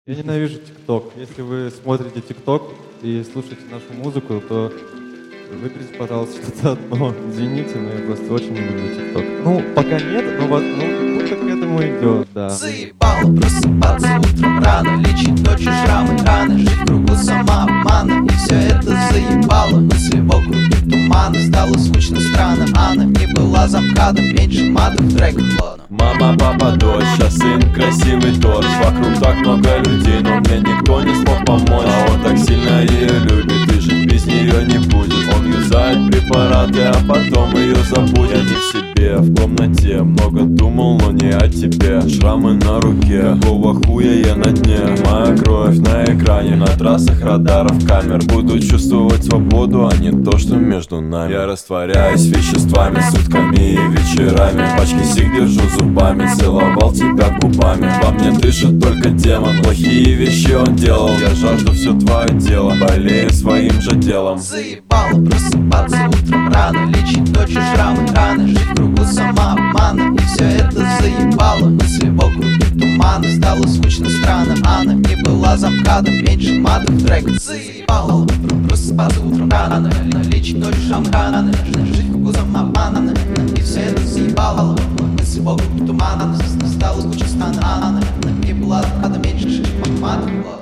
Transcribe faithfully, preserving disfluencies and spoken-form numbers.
Я ненавижу ТикТок. Если вы смотрите ТикТок и слушаете нашу музыку, то выберите, пожалуйста, что-то одно. Извините, но я просто очень не люблю ТикТок. Ну, пока нет, но вот, ну, как будто к этому идет, да. Заебало просыпаться утром рано, лечить ночью шрамы, раны, жить в кругу самообмана. И все это заебало, мысли вокруг тумана. Стало скучно, странно, Анна не была замкадом, меньше матов в треках, ладно. Мама, папа, дочь, а сын красивый торч. Вокруг так много людей, но мне никто не смог помочь. А он так сильно ее любит, и жить без нее не будет. Он юзает препараты, а потом ее забудет. Я не в себе, в комнате много думал, но не о тебе. Шрамы на руке, какого хуя я на дне. Моя кровь на экране, на трассах радаров камер. Буду чувствовать свободу, а не то, что между нами. Я растворяюсь веществами, сутками и вечерами. Пачки сик держу зубами, целовал тебя губами. Во мне дышит только демон, плохие вещи он делал. Я жажду все твое тело, болею своим же делом. Заебало просыпаться утром рано, лечить ночью шрамы, раны, жить в кругу самообмана. И все это заебало, мысли вокруг тумана. Стало скучно, странно, Анна не была замкадом, меньше матов в треках. Заебало просыпаться утром рано, лечить ночью шрамы, раны, жить в кругу самообмана. И все это заебало, мысли вокруг тумана. Стало скучно, странно, Анна не была замкадом, меньше матов.